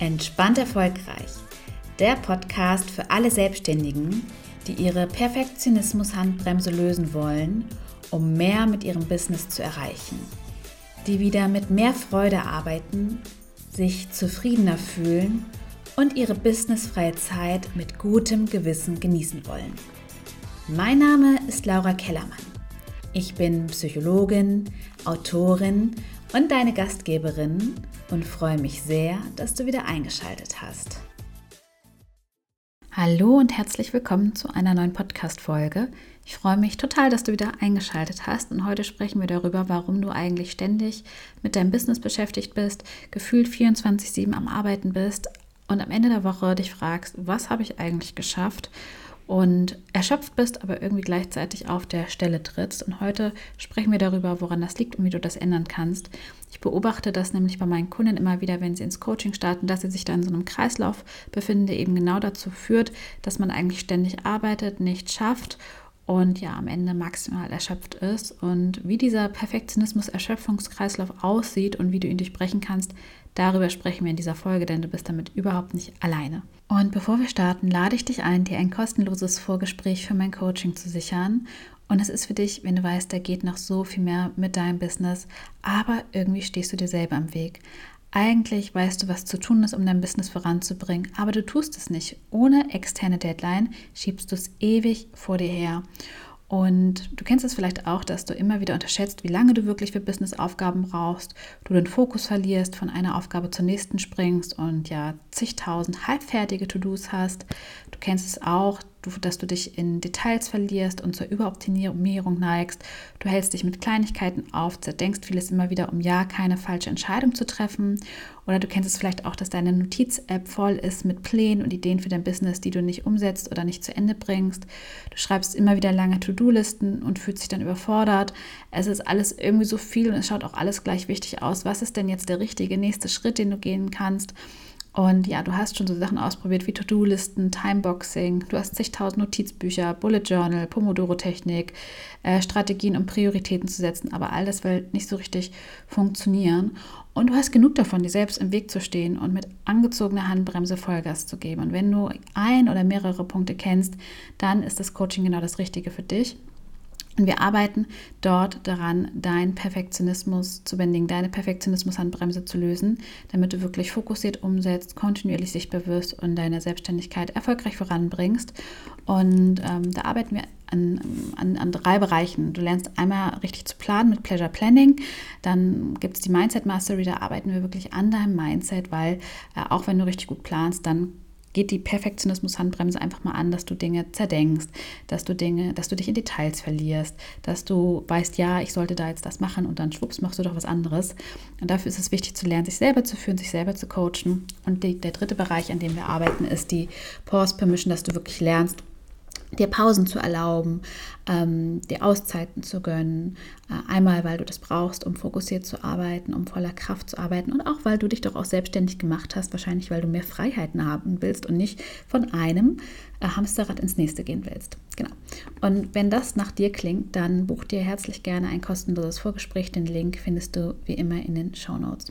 Entspannt erfolgreich. Der Podcast für alle Selbstständigen, die ihre Perfektionismus-Handbremse lösen wollen, um mehr mit ihrem Business zu erreichen. Die wieder mit mehr Freude arbeiten, sich zufriedener fühlen und ihre businessfreie Zeit mit gutem Gewissen genießen wollen. Mein Name ist Laura Kellermann. Ich bin Psychologin, Autorin und deine Gastgeberin und freue mich sehr, dass du wieder eingeschaltet hast. Hallo und herzlich willkommen zu einer neuen Podcast-Folge. Ich freue mich total, dass du wieder eingeschaltet hast und heute sprechen wir darüber, warum du eigentlich ständig mit deinem Business beschäftigt bist, gefühlt 24/7 am Arbeiten bist und am Ende der Woche dich fragst, was habe ich eigentlich geschafft? Und erschöpft bist, aber irgendwie gleichzeitig auf der Stelle trittst. Und heute sprechen wir darüber, woran das liegt und wie du das ändern kannst. Ich beobachte das nämlich bei meinen Kunden immer wieder, wenn sie ins Coaching starten, dass sie sich da in so einem Kreislauf befinden, der eben genau dazu führt, dass man eigentlich ständig arbeitet, nichts schafft und ja am Ende maximal erschöpft ist. Und wie dieser Perfektionismus-Erschöpfungskreislauf aussieht und wie du ihn durchbrechen kannst, darüber sprechen wir in dieser Folge, denn du bist damit überhaupt nicht alleine. Und bevor wir starten, lade ich dich ein, dir ein kostenloses Vorgespräch für mein Coaching zu sichern. Und es ist für dich, wenn du weißt, da geht noch so viel mehr mit deinem Business, aber irgendwie stehst du dir selber im Weg. Eigentlich weißt du, was zu tun ist, um dein Business voranzubringen, aber du tust es nicht. Ohne externe Deadline schiebst du es ewig vor dir her. Und du kennst es vielleicht auch, dass du immer wieder unterschätzt, wie lange du wirklich für Businessaufgaben brauchst, du den Fokus verlierst, von einer Aufgabe zur nächsten springst und ja zigtausend halbfertige To-Dos hast. Du kennst es auch, dass du dich in Details verlierst und zur Überoptimierung neigst. Du hältst dich mit Kleinigkeiten auf, zerdenkst vieles immer wieder, um ja keine falsche Entscheidung zu treffen. Oder du kennst es vielleicht auch, dass deine Notiz-App voll ist mit Plänen und Ideen für dein Business, die du nicht umsetzt oder nicht zu Ende bringst. Du schreibst immer wieder lange To-Do-Listen und fühlst dich dann überfordert. Es ist alles irgendwie so viel und es schaut auch alles gleich wichtig aus. Was ist denn jetzt der richtige nächste Schritt, den du gehen kannst? Und ja, du hast schon so Sachen ausprobiert wie To-Do-Listen, Timeboxing, du hast zigtausend Notizbücher, Bullet Journal, Pomodoro-Technik, Strategien, um Prioritäten zu setzen, aber all das will nicht so richtig funktionieren. Und du hast genug davon, dir selbst im Weg zu stehen und mit angezogener Handbremse Vollgas zu geben. Und wenn du ein oder mehrere Punkte kennst, dann ist das Coaching genau das Richtige für dich. Und wir arbeiten dort daran, deinen Perfektionismus zu bändigen, deine Perfektionismus-Handbremse zu lösen, damit du wirklich fokussiert umsetzt, kontinuierlich sichtbar wirst und deine Selbstständigkeit erfolgreich voranbringst. Und da arbeiten wir an 3 Bereichen. Du lernst einmal richtig zu planen mit Pleasure Planning, dann gibt es die Mindset Mastery, da arbeiten wir wirklich an deinem Mindset, weil auch wenn du richtig gut planst, dann geht die Perfektionismus-Handbremse einfach mal an, dass du Dinge zerdenkst, dass du dich in Details verlierst, dass du weißt, ja, ich sollte da jetzt das machen und dann schwupps machst du doch was anderes. Und dafür ist es wichtig zu lernen, sich selber zu führen, sich selber zu coachen. Und der 3. Bereich, an dem wir arbeiten, ist die Pause Permission, dass du wirklich lernst, dir Pausen zu erlauben, dir Auszeiten zu gönnen. Einmal, weil du das brauchst, um fokussiert zu arbeiten, um voller Kraft zu arbeiten und auch, weil du dich doch auch selbstständig gemacht hast, wahrscheinlich, weil du mehr Freiheiten haben willst und nicht von einem Hamsterrad ins nächste gehen willst. Genau. Und wenn das nach dir klingt, dann buch dir herzlich gerne ein kostenloses Vorgespräch. Den Link findest du wie immer in den Shownotes.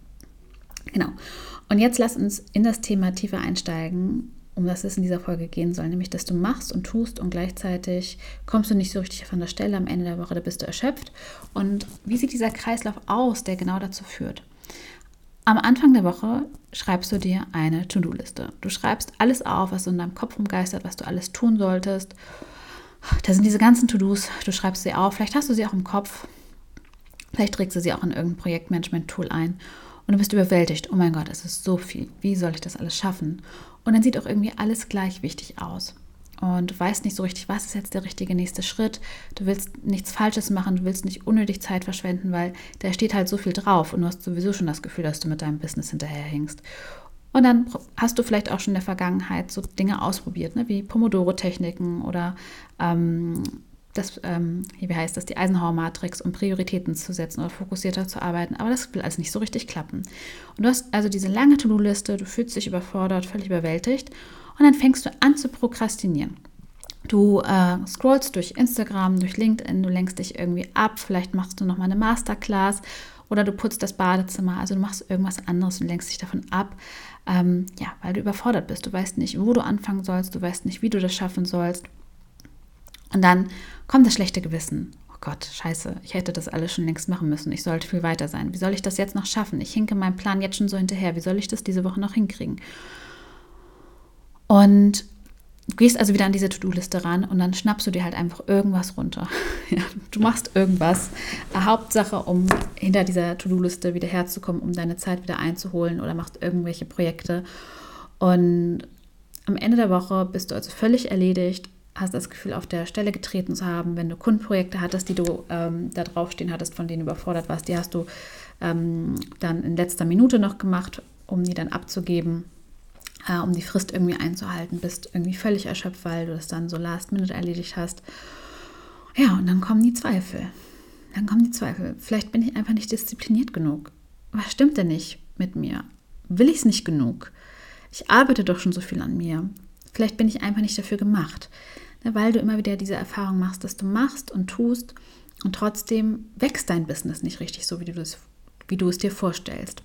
Genau. Und jetzt lass uns in das Thema tiefer einsteigen, um das es in dieser Folge gehen soll, nämlich, dass du machst und tust und gleichzeitig kommst du nicht so richtig von der Stelle. Am Ende der Woche, da bist du erschöpft. Und wie sieht dieser Kreislauf aus, der genau dazu führt? Am Anfang der Woche schreibst du dir eine To-Do-Liste. Du schreibst alles auf, was so in deinem Kopf rumgeistert, was du alles tun solltest. Da sind diese ganzen To-Dos, du schreibst sie auf, vielleicht hast du sie auch im Kopf, vielleicht trägst du sie auch in irgendein Projektmanagement-Tool ein. Und du bist überwältigt, oh mein Gott, es ist so viel, wie soll ich das alles schaffen? Und dann sieht auch irgendwie alles gleich wichtig aus. Und du weißt nicht so richtig, was ist jetzt der richtige nächste Schritt. Du willst nichts Falsches machen, du willst nicht unnötig Zeit verschwenden, weil da steht halt so viel drauf und du hast sowieso schon das Gefühl, dass du mit deinem Business hinterherhängst. Und dann hast du vielleicht auch schon in der Vergangenheit so Dinge ausprobiert, ne, wie Pomodoro-Techniken oder die Eisenhower-Matrix, um Prioritäten zu setzen oder fokussierter zu arbeiten. Aber das will alles nicht so richtig klappen. Und du hast also diese lange To-Do-Liste, du fühlst dich überfordert, völlig überwältigt und dann fängst du an zu prokrastinieren. Du scrollst durch Instagram, durch LinkedIn, du lenkst dich irgendwie ab, vielleicht machst du nochmal eine Masterclass oder du putzt das Badezimmer, also du machst irgendwas anderes und lenkst dich davon ab, weil du überfordert bist. Du weißt nicht, wo du anfangen sollst, du weißt nicht, wie du das schaffen sollst. Und dann kommt das schlechte Gewissen. Oh Gott, scheiße, ich hätte das alles schon längst machen müssen. Ich sollte viel weiter sein. Wie soll ich das jetzt noch schaffen? Ich hinke meinem Plan jetzt schon so hinterher. Wie soll ich das diese Woche noch hinkriegen? Und du gehst also wieder an diese To-Do-Liste ran und dann schnappst du dir halt einfach irgendwas runter. Ja, du machst irgendwas. Hauptsache, um hinter dieser To-Do-Liste wieder herzukommen, um deine Zeit wieder einzuholen oder machst irgendwelche Projekte. Und am Ende der Woche bist du also völlig erledigt, hast das Gefühl, auf der Stelle getreten zu haben. Wenn du Kundenprojekte hattest, die du da draufstehen hattest, von denen du überfordert warst, die hast du dann in letzter Minute noch gemacht, um die dann abzugeben, um die Frist irgendwie einzuhalten, bist irgendwie völlig erschöpft, weil du das dann so last minute erledigt hast. Ja, und dann kommen die Zweifel. Vielleicht bin ich einfach nicht diszipliniert genug. Was stimmt denn nicht mit mir? Will ich es nicht genug? Ich arbeite doch schon so viel an mir. Vielleicht bin ich einfach nicht dafür gemacht. Weil du immer wieder diese Erfahrung machst, dass du machst und tust und trotzdem wächst dein Business nicht richtig so, wie du es dir vorstellst.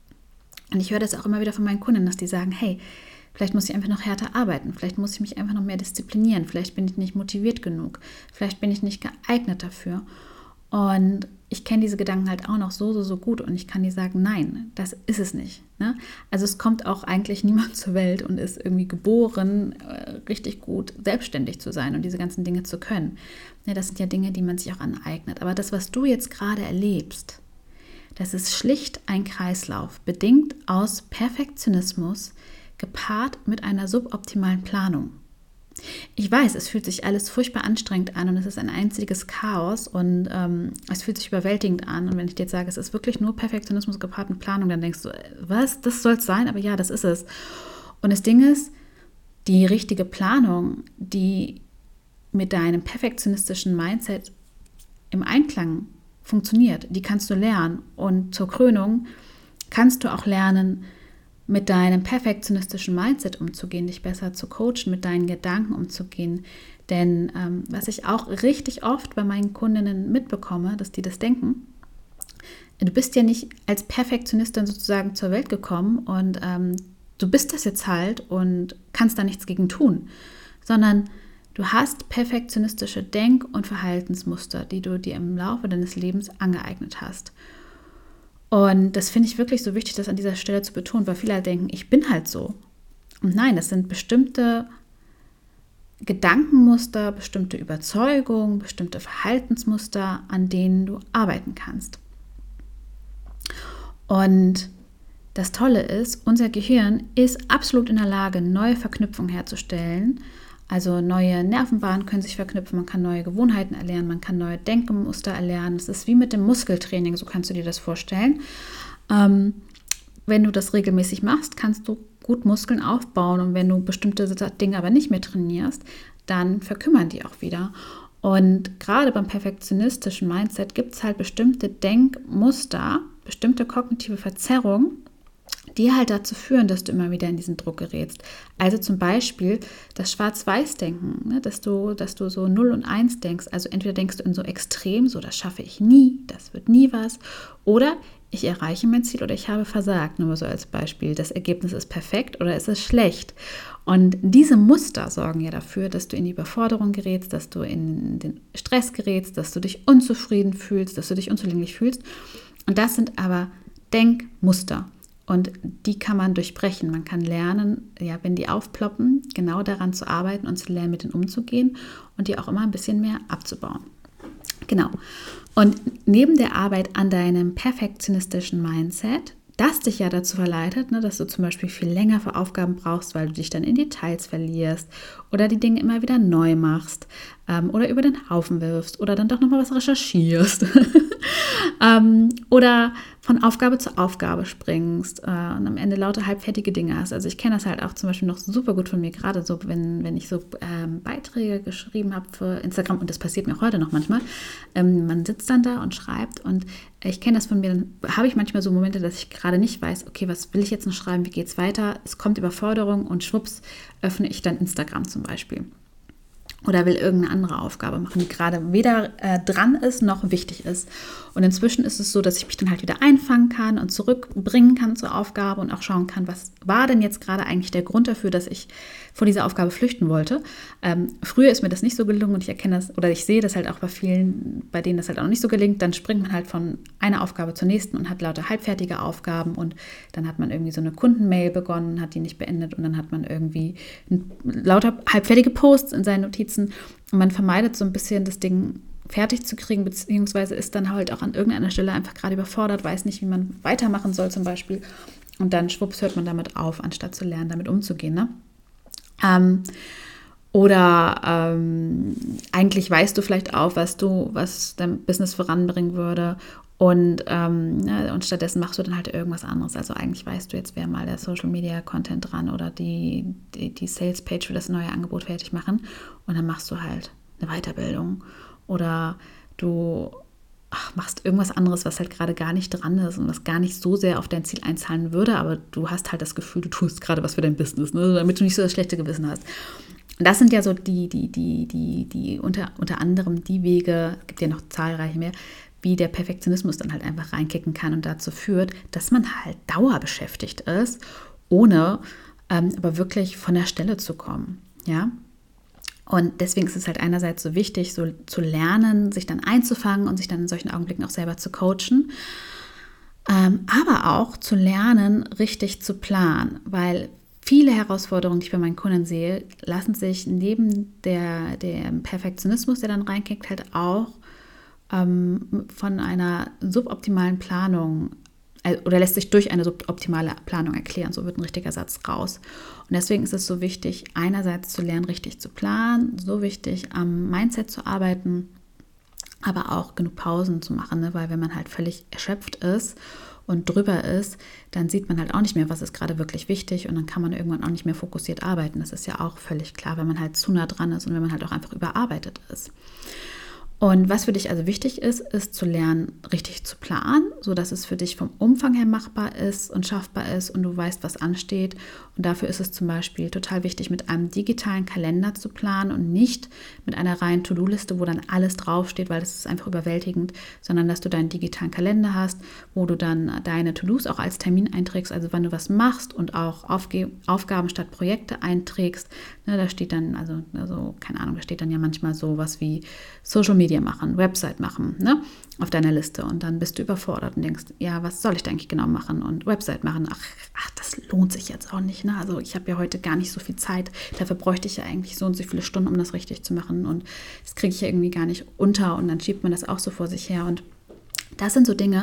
Und ich höre das auch immer wieder von meinen Kunden, dass die sagen, hey, vielleicht muss ich einfach noch härter arbeiten, vielleicht muss ich mich einfach noch mehr disziplinieren, vielleicht bin ich nicht motiviert genug, vielleicht bin ich nicht geeignet dafür. Und ich kenne diese Gedanken halt auch noch so gut und ich kann dir sagen, nein, das ist es nicht. Ne? Also es kommt auch eigentlich niemand zur Welt und ist irgendwie geboren, richtig gut selbstständig zu sein und diese ganzen Dinge zu können. Ja, das sind ja Dinge, die man sich auch aneignet. Aber das, was du jetzt gerade erlebst, das ist schlicht ein Kreislauf, bedingt aus Perfektionismus, gepaart mit einer suboptimalen Planung. Ich weiß, es fühlt sich alles furchtbar anstrengend an und es ist ein einziges Chaos und es fühlt sich überwältigend an. Und wenn ich dir jetzt sage, es ist wirklich nur Perfektionismus gepaart mit Planung, dann denkst du, was, das soll es sein? Aber ja, das ist es. Und das Ding ist, die richtige Planung, die mit deinem perfektionistischen Mindset im Einklang funktioniert, die kannst du lernen. Und zur Krönung kannst du auch lernen, mit deinem perfektionistischen Mindset umzugehen, dich besser zu coachen, mit deinen Gedanken umzugehen. Denn was ich auch richtig oft bei meinen Kundinnen mitbekomme, dass die das denken, du bist ja nicht als Perfektionistin sozusagen zur Welt gekommen und du bist das jetzt halt und kannst da nichts gegen tun, sondern du hast perfektionistische Denk- und Verhaltensmuster, die du dir im Laufe deines Lebens angeeignet hast. Und das finde ich wirklich so wichtig, das an dieser Stelle zu betonen, weil viele halt denken, ich bin halt so. Und nein, das sind bestimmte Gedankenmuster, bestimmte Überzeugungen, bestimmte Verhaltensmuster, an denen du arbeiten kannst. Und das Tolle ist, unser Gehirn ist absolut in der Lage, neue Verknüpfungen herzustellen. Also neue Nervenbahnen können sich verknüpfen, man kann neue Gewohnheiten erlernen, man kann neue Denkmuster erlernen. Es ist wie mit dem Muskeltraining, so kannst du dir das vorstellen. Wenn du das regelmäßig machst, kannst du gut Muskeln aufbauen und wenn du bestimmte Dinge aber nicht mehr trainierst, dann verkümmern die auch wieder. Und gerade beim perfektionistischen Mindset gibt es halt bestimmte Denkmuster, bestimmte kognitive Verzerrungen, die halt dazu führen, dass du immer wieder in diesen Druck gerätst. Also zum Beispiel das Schwarz-Weiß-Denken, ne? dass du so 0 und 1 denkst. Also entweder denkst du in so extrem, so das schaffe ich nie, das wird nie was. Oder ich erreiche mein Ziel oder ich habe versagt. Nur so als Beispiel, das Ergebnis ist perfekt oder ist es schlecht. Und diese Muster sorgen ja dafür, dass du in die Überforderung gerätst, dass du in den Stress gerätst, dass du dich unzufrieden fühlst, dass du dich unzulänglich fühlst. Und das sind aber Denkmuster. Und die kann man durchbrechen. Man kann lernen, ja, wenn die aufploppen, genau daran zu arbeiten und zu lernen, mit denen umzugehen und die auch immer ein bisschen mehr abzubauen. Genau. Und neben der Arbeit an deinem perfektionistischen Mindset, das dich ja dazu verleitet, ne, dass du zum Beispiel viel länger für Aufgaben brauchst, weil du dich dann in Details verlierst oder die Dinge immer wieder neu machst oder über den Haufen wirfst oder dann doch nochmal was recherchierst oder von Aufgabe zu Aufgabe springst und am Ende lauter halbfertige Dinge hast. Also ich kenne das halt auch zum Beispiel noch super gut von mir, gerade so, wenn ich so Beiträge geschrieben habe für Instagram und das passiert mir auch heute noch manchmal. Man sitzt dann da und schreibt und ich kenne das von mir, dann habe ich manchmal so Momente, dass ich gerade nicht weiß, okay, was will ich jetzt noch schreiben, wie geht es weiter? Es kommt Überforderung und schwupps öffne ich dann Instagram zum Beispiel. oder will irgendeine andere Aufgabe machen, die gerade weder dran ist noch wichtig ist. Und inzwischen ist es so, dass ich mich dann halt wieder einfangen kann und zurückbringen kann zur Aufgabe und auch schauen kann, was war denn jetzt gerade eigentlich der Grund dafür, dass ich vor dieser Aufgabe flüchten wollte. Früher ist mir das nicht so gelungen und ich erkenne das oder ich sehe das halt auch bei vielen, bei denen das halt auch noch nicht so gelingt. Dann springt man halt von einer Aufgabe zur nächsten und hat lauter halbfertige Aufgaben und dann hat man irgendwie so eine Kundenmail begonnen, hat die nicht beendet und dann hat man irgendwie lauter halbfertige Posts in seinen Notizen und man vermeidet so ein bisschen das Ding fertig zu kriegen, beziehungsweise ist dann halt auch an irgendeiner Stelle einfach gerade überfordert, weiß nicht, wie man weitermachen soll zum Beispiel. Und dann schwupps hört man damit auf, anstatt zu lernen, damit umzugehen. Ne? Eigentlich weißt du vielleicht auch, was dein Business voranbringen würde und stattdessen machst du dann halt irgendwas anderes. Also eigentlich weißt du, jetzt wäre mal der Social Media Content dran oder die Sales Page für das neue Angebot fertig machen und dann machst du halt eine Weiterbildung oder du machst irgendwas anderes, was halt gerade gar nicht dran ist und was gar nicht so sehr auf dein Ziel einzahlen würde, aber du hast halt das Gefühl, du tust gerade was für dein Business, ne? Damit du nicht so das schlechte Gewissen hast. Und das sind ja so die unter anderem die Wege, es gibt ja noch zahlreiche mehr, wie der Perfektionismus dann halt einfach reinkicken kann und dazu führt, dass man halt dauerbeschäftigt ist, ohne aber wirklich von der Stelle zu kommen, ja. Und deswegen ist es halt einerseits so wichtig, so zu lernen, sich dann einzufangen und sich dann in solchen Augenblicken auch selber zu coachen, aber auch zu lernen, richtig zu planen, weil viele Herausforderungen, die ich bei meinen Kunden sehe, lassen sich neben dem Perfektionismus, der dann reinkickt, halt auch von einer suboptimalen Planung oder lässt sich durch eine suboptimale Planung erklären. So wird ein richtiger Satz raus. Und deswegen ist es so wichtig, einerseits zu lernen, richtig zu planen, so wichtig, am Mindset zu arbeiten, aber auch genug Pausen zu machen, ne? Weil wenn man halt völlig erschöpft ist und drüber ist, dann sieht man halt auch nicht mehr, was ist gerade wirklich wichtig und dann kann man irgendwann auch nicht mehr fokussiert arbeiten. Das ist ja auch völlig klar, wenn man halt zu nah dran ist und wenn man halt auch einfach überarbeitet ist. Und was für dich also wichtig ist, ist zu lernen, richtig zu planen, sodass es für dich vom Umfang her machbar ist und schaffbar ist und du weißt, was ansteht. Und dafür ist es zum Beispiel total wichtig, mit einem digitalen Kalender zu planen und nicht mit einer reinen To-Do-Liste, wo dann alles draufsteht, weil das ist einfach überwältigend, sondern dass du deinen digitalen Kalender hast, wo du dann deine To-Dos auch als Termin einträgst, also wann du was machst und auch Aufgaben statt Projekte einträgst. Ne, da steht dann, also keine Ahnung, da steht dann ja manchmal so was wie Social Media machen, Website machen, ne, auf deiner Liste und dann bist du überfordert und denkst, ja, was soll ich da eigentlich genau machen und Website machen, ach, das lohnt sich jetzt auch nicht, ne, also ich habe ja heute gar nicht so viel Zeit, dafür bräuchte ich ja eigentlich so und so viele Stunden, um das richtig zu machen und das kriege ich ja irgendwie gar nicht unter und dann schiebt man das auch so vor sich her und das sind so Dinge,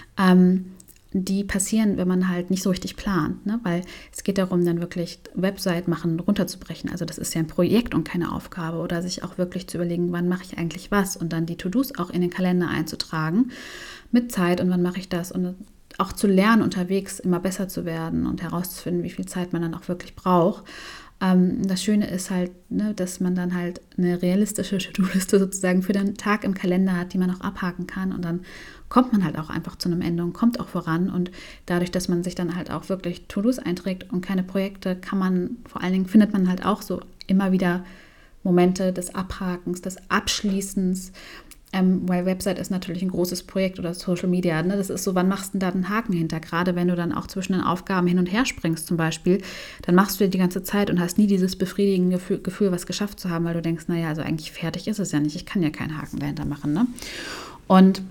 die passieren, wenn man halt nicht so richtig plant, ne? Weil es geht darum, dann wirklich Website machen, runterzubrechen. Also das ist ja ein Projekt und keine Aufgabe oder sich auch wirklich zu überlegen, wann mache ich eigentlich was und dann die To-Dos auch in den Kalender einzutragen mit Zeit und wann mache ich das und auch zu lernen, unterwegs immer besser zu werden und herauszufinden, wie viel Zeit man dann auch wirklich braucht. Das Schöne ist halt, ne, dass man dann halt eine realistische To-Do-Liste sozusagen für den Tag im Kalender hat, die man auch abhaken kann und dann kommt man halt auch einfach zu einem Ende und kommt auch voran und dadurch, dass man sich dann halt auch wirklich To-Dos einträgt und keine Projekte, vor allen Dingen findet man halt auch so immer wieder Momente des Abhakens, des Abschließens, weil Website ist natürlich ein großes Projekt oder Social Media, ne? Das ist so, wann machst du denn da den Haken hinter? Gerade wenn du dann auch zwischen den Aufgaben hin und her springst zum Beispiel, dann machst du dir die ganze Zeit und hast nie dieses befriedigende Gefühl, was geschafft zu haben, weil du denkst, naja, also eigentlich fertig ist es ja nicht, ich kann ja keinen Haken dahinter machen, ne? Und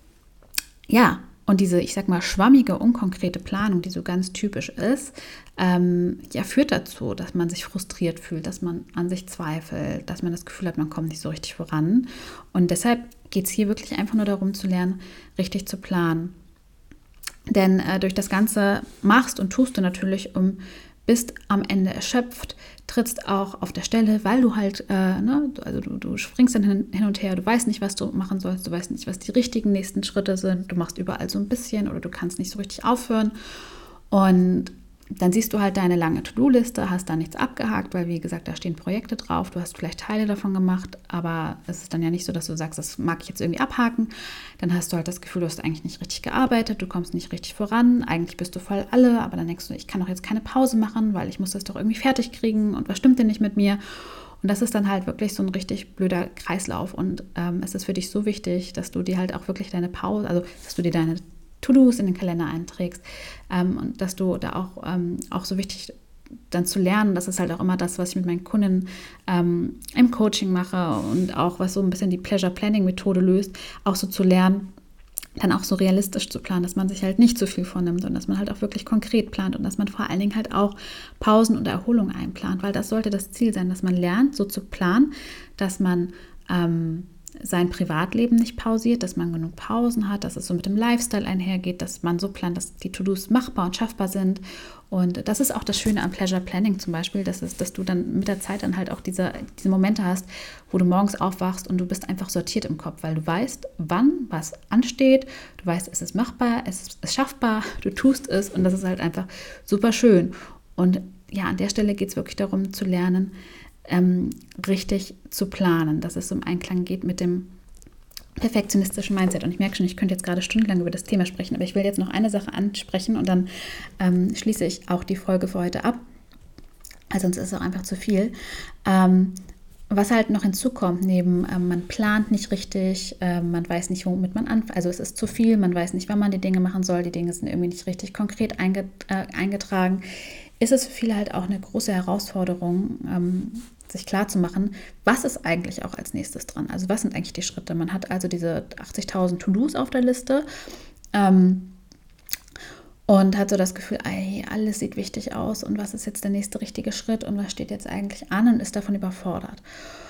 ja, und diese, ich sag mal, schwammige, unkonkrete Planung, die so ganz typisch ist, führt dazu, dass man sich frustriert fühlt, dass man an sich zweifelt, dass man das Gefühl hat, man kommt nicht so richtig voran. Und deshalb geht es hier wirklich einfach nur darum zu lernen, richtig zu planen. Denn durch das Ganze machst und tust du natürlich, bist am Ende erschöpft, trittst auch auf der Stelle, weil du halt, du springst dann hin und her, du weißt nicht, was du machen sollst, du weißt nicht, was die richtigen nächsten Schritte sind, du machst überall so ein bisschen oder du kannst nicht so richtig aufhören und dann siehst du halt deine lange To-Do-Liste, hast da nichts abgehakt, weil wie gesagt, da stehen Projekte drauf, du hast vielleicht Teile davon gemacht, aber es ist dann ja nicht so, dass du sagst, das mag ich jetzt irgendwie abhaken. Dann hast du halt das Gefühl, du hast eigentlich nicht richtig gearbeitet, du kommst nicht richtig voran, eigentlich bist du voll alle, aber dann denkst du, ich kann doch jetzt keine Pause machen, weil ich muss das doch irgendwie fertig kriegen und was stimmt denn nicht mit mir? Und das ist dann halt wirklich so ein richtig blöder Kreislauf. Und es ist für dich so wichtig, dass du dir halt auch wirklich deine Pause, also dass du dir deine To-Dos in den Kalender einträgst und dass du da auch so wichtig dann zu lernen, das ist halt auch immer das, was ich mit meinen Kunden im Coaching mache und auch was so ein bisschen die Pleasure-Planning-Methode löst, auch so zu lernen, dann auch so realistisch zu planen, dass man sich halt nicht zu viel vornimmt und dass man halt auch wirklich konkret plant und dass man vor allen Dingen halt auch Pausen und Erholung einplant, weil das sollte das Ziel sein, dass man lernt, so zu planen, dass man sein Privatleben nicht pausiert, dass man genug Pausen hat, dass es so mit dem Lifestyle einhergeht, dass man so plant, dass die To-Dos machbar und schaffbar sind. Und das ist auch das Schöne am Pleasure Planning zum Beispiel, dass du dann mit der Zeit dann halt auch diese Momente hast, wo du morgens aufwachst und du bist einfach sortiert im Kopf, weil du weißt, wann was ansteht, du weißt, es ist machbar, es ist schaffbar, du tust es und das ist halt einfach super schön. Und ja, an der Stelle geht es wirklich darum zu lernen, richtig zu planen, dass es im Einklang geht mit dem perfektionistischen Mindset. Und ich merke schon, ich könnte jetzt gerade stundenlang über das Thema sprechen, aber ich will jetzt noch eine Sache ansprechen und dann schließe ich auch die Folge für heute ab, also sonst ist es auch einfach zu viel. Was halt noch hinzukommt, neben man plant nicht richtig, man weiß nicht, womit man anfängt, also es ist zu viel, man weiß nicht, wann man die Dinge machen soll, die Dinge sind irgendwie nicht richtig konkret eingetragen, ist es für viele halt auch eine große Herausforderung, sich klarzumachen, was ist eigentlich auch als nächstes dran? Also was sind eigentlich die Schritte? Man hat also diese 80.000 To-Dos auf der Liste und hat so das Gefühl, ey, alles sieht wichtig aus und was ist jetzt der nächste richtige Schritt und was steht jetzt eigentlich an und ist davon überfordert.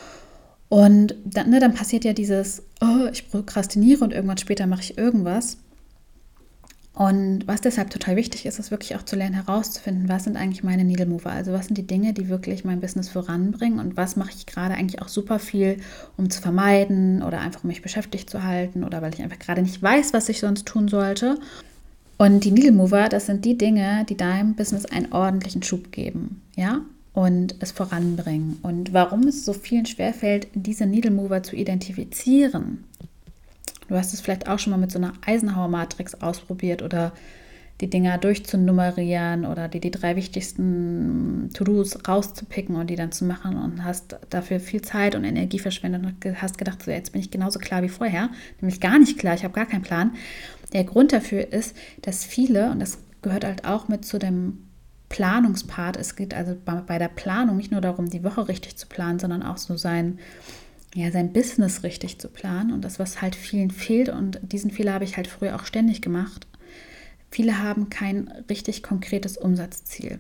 Und dann passiert ja dieses, oh, ich prokrastiniere und irgendwann später mache ich irgendwas. Und was deshalb total wichtig ist, ist wirklich auch zu lernen, herauszufinden, was sind eigentlich meine Needle Mover, also was sind die Dinge, die wirklich mein Business voranbringen und was mache ich gerade eigentlich auch super viel, um zu vermeiden oder einfach um mich beschäftigt zu halten oder weil ich einfach gerade nicht weiß, was ich sonst tun sollte. Und die Needle Mover, das sind die Dinge, die deinem Business einen ordentlichen Schub geben, ja, und es voranbringen. Und warum es so vielen schwerfällt, diese Needle Mover zu identifizieren. Du hast es vielleicht auch schon mal mit so einer Eisenhower-Matrix ausprobiert oder die Dinger durchzunummerieren oder die 3 wichtigsten To-Dos rauszupicken und die dann zu machen und hast dafür viel Zeit und Energie verschwendet und hast gedacht, so jetzt bin ich genauso klar wie vorher, nämlich gar nicht klar, ich habe gar keinen Plan. Der Grund dafür ist, dass viele, und das gehört halt auch mit zu dem Planungspart, es geht also bei der Planung nicht nur darum, die Woche richtig zu planen, sondern auch so sein Business richtig zu planen und das, was halt vielen fehlt und diesen Fehler habe ich halt früher auch ständig gemacht. Viele haben kein richtig konkretes Umsatzziel.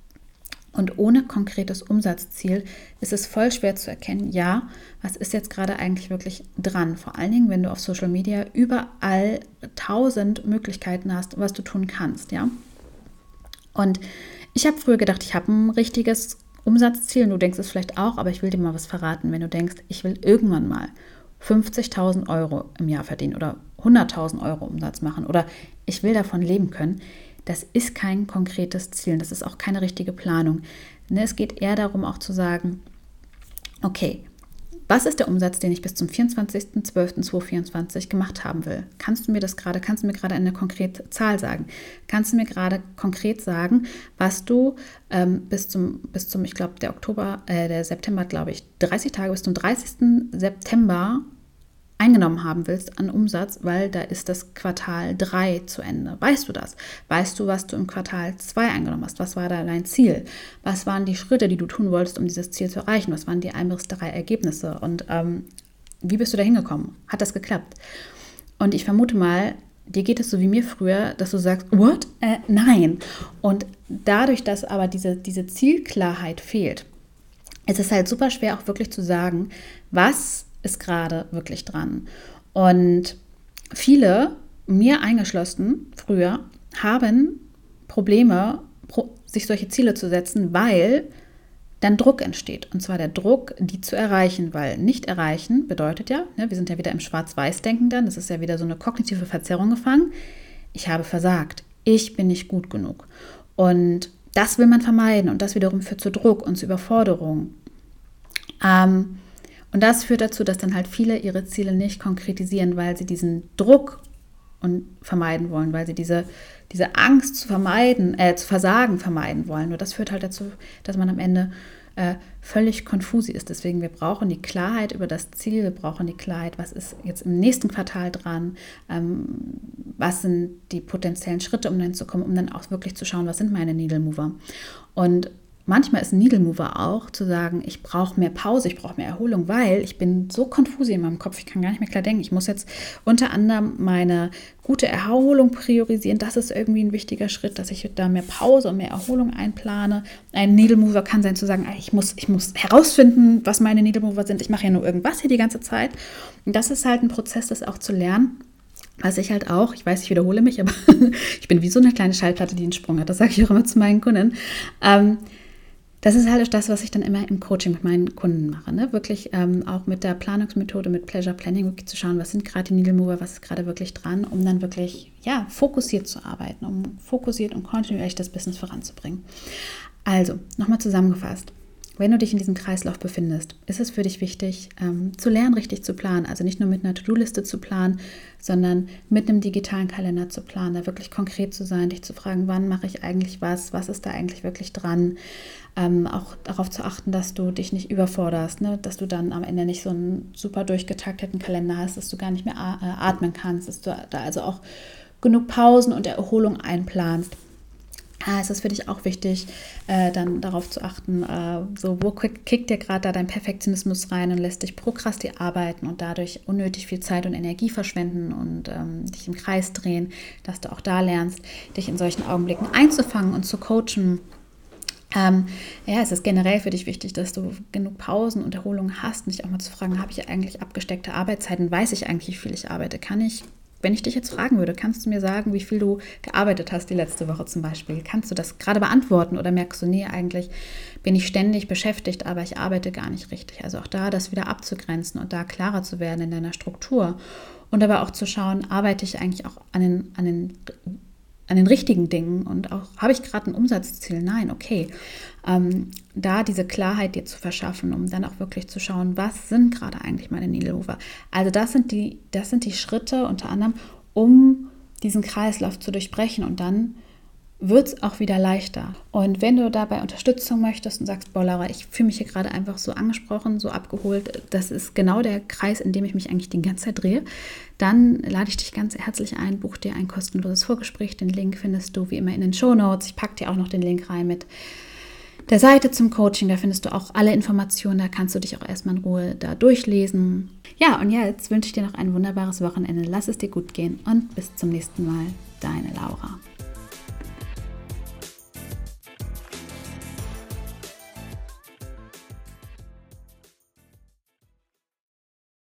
Und ohne konkretes Umsatzziel ist es voll schwer zu erkennen, ja, was ist jetzt gerade eigentlich wirklich dran? Vor allen Dingen, wenn du auf Social Media überall 1000 Möglichkeiten hast, was du tun kannst, ja. Und ich habe früher gedacht, ich habe ein richtiges Umsatzziel, und du denkst es vielleicht auch, aber ich will dir mal was verraten, wenn du denkst, ich will irgendwann mal 50.000 Euro im Jahr verdienen oder 100.000 Euro Umsatz machen oder ich will davon leben können, das ist kein konkretes Ziel, das ist auch keine richtige Planung. Es geht eher darum auch zu sagen, okay, was ist der Umsatz, den ich bis zum 24.12.2024 gemacht haben will? Kannst du mir gerade eine konkrete Zahl sagen? Kannst du mir gerade konkret sagen, was du bis zum, ich glaube, der September, glaube ich, 30 Tage bis zum 30. September eingenommen haben willst an Umsatz, weil da ist das Quartal 3 zu Ende. Weißt du das? Weißt du, was du im Quartal 2 eingenommen hast? Was war da dein Ziel? Was waren die Schritte, die du tun wolltest, um dieses Ziel zu erreichen? Was waren die 1 bis 3 Ergebnisse? Und wie bist du da hingekommen? Hat das geklappt? Und ich vermute mal, dir geht es so wie mir früher, dass du sagst, what? Nein. Und dadurch, dass aber diese Zielklarheit fehlt, ist es halt super schwer auch wirklich zu sagen, was ist gerade wirklich dran. Und viele, mir eingeschlossen früher, haben Probleme, sich solche Ziele zu setzen, weil dann Druck entsteht. Und zwar der Druck, die zu erreichen, weil nicht erreichen bedeutet ja, wir sind ja wieder im Schwarz-Weiß-Denken dann, das ist ja wieder so eine kognitive Verzerrung gefangen. Ich habe versagt, ich bin nicht gut genug. Und das will man vermeiden und das wiederum führt zu Druck und zu Überforderung. Und das führt dazu, dass dann halt viele ihre Ziele nicht konkretisieren, weil sie diesen Druck vermeiden wollen, weil sie diese Angst zu versagen vermeiden wollen. Nur das führt halt dazu, dass man am Ende völlig konfus ist. Deswegen, wir brauchen die Klarheit über das Ziel, wir brauchen die Klarheit, was ist jetzt im nächsten Quartal dran, was sind die potenziellen Schritte, um dann zu kommen, um dann auch wirklich zu schauen, was sind meine Needle Mover. Und manchmal ist ein Needle Mover auch zu sagen, ich brauche mehr Pause, ich brauche mehr Erholung, weil ich bin so konfus in meinem Kopf, ich kann gar nicht mehr klar denken. Ich muss jetzt unter anderem meine gute Erholung priorisieren. Das ist irgendwie ein wichtiger Schritt, dass ich da mehr Pause und mehr Erholung einplane. Ein Needle Mover kann sein zu sagen, ich muss herausfinden, was meine Needle Mover sind. Ich mache ja nur irgendwas hier die ganze Zeit. Und das ist halt ein Prozess, das auch zu lernen. Was ich halt auch, ich weiß, ich wiederhole mich, aber ich bin wie so eine kleine Schallplatte, die einen Sprung hat. Das sage ich auch immer zu meinen Kunden. Das ist halt das, was ich dann immer im Coaching mit meinen Kunden mache. Ne? Wirklich auch mit der Planungsmethode, mit Pleasure Planning, wirklich zu schauen, was sind gerade die Needle Mover, was ist gerade wirklich dran, um dann wirklich fokussiert zu arbeiten, um fokussiert und kontinuierlich das Business voranzubringen. Also, nochmal zusammengefasst. Wenn du dich in diesem Kreislauf befindest, ist es für dich wichtig, zu lernen, richtig zu planen. Also nicht nur mit einer To-Do-Liste zu planen, sondern mit einem digitalen Kalender zu planen, da wirklich konkret zu sein, dich zu fragen, wann mache ich eigentlich was ist da eigentlich wirklich dran. Auch darauf zu achten, dass du dich nicht überforderst, ne? Dass du dann am Ende nicht so einen super durchgetakteten Kalender hast, dass du gar nicht mehr atmen kannst, dass du da also auch genug Pausen und Erholung einplanst. Es ist für dich auch wichtig, dann darauf zu achten, wo kickt dir gerade da dein Perfektionismus rein und lässt dich prokrastisch arbeiten und dadurch unnötig viel Zeit und Energie verschwenden und dich im Kreis drehen, dass du auch da lernst, dich in solchen Augenblicken einzufangen und zu coachen. Es ist generell für dich wichtig, dass du genug Pausen und Erholungen hast und dich auch mal zu fragen, habe ich eigentlich abgesteckte Arbeitszeiten, weiß ich eigentlich, wie viel ich arbeite, wenn ich dich jetzt fragen würde, kannst du mir sagen, wie viel du gearbeitet hast die letzte Woche zum Beispiel? Kannst du das gerade beantworten oder merkst du, nee, eigentlich bin ich ständig beschäftigt, aber ich arbeite gar nicht richtig? Also auch da das wieder abzugrenzen und da klarer zu werden in deiner Struktur und aber auch zu schauen, arbeite ich eigentlich auch an den richtigen Dingen und auch, habe ich gerade ein Umsatzziel? Nein, okay. Da diese Klarheit dir zu verschaffen, um dann auch wirklich zu schauen, was sind gerade eigentlich meine Needle Mover. Also das sind die Schritte unter anderem, um diesen Kreislauf zu durchbrechen und dann wird es auch wieder leichter. Und wenn du dabei Unterstützung möchtest und sagst, boah Laura, ich fühle mich hier gerade einfach so angesprochen, so abgeholt, das ist genau der Kreis, in dem ich mich eigentlich die ganze Zeit drehe, dann lade ich dich ganz herzlich ein, buch dir ein kostenloses Vorgespräch. Den Link findest du wie immer in den Shownotes. Ich packe dir auch noch den Link rein mit der Seite zum Coaching, da findest du auch alle Informationen, da kannst du dich auch erstmal in Ruhe da durchlesen. Ja, und jetzt wünsche ich dir noch ein wunderbares Wochenende. Lass es dir gut gehen und bis zum nächsten Mal. Deine Laura.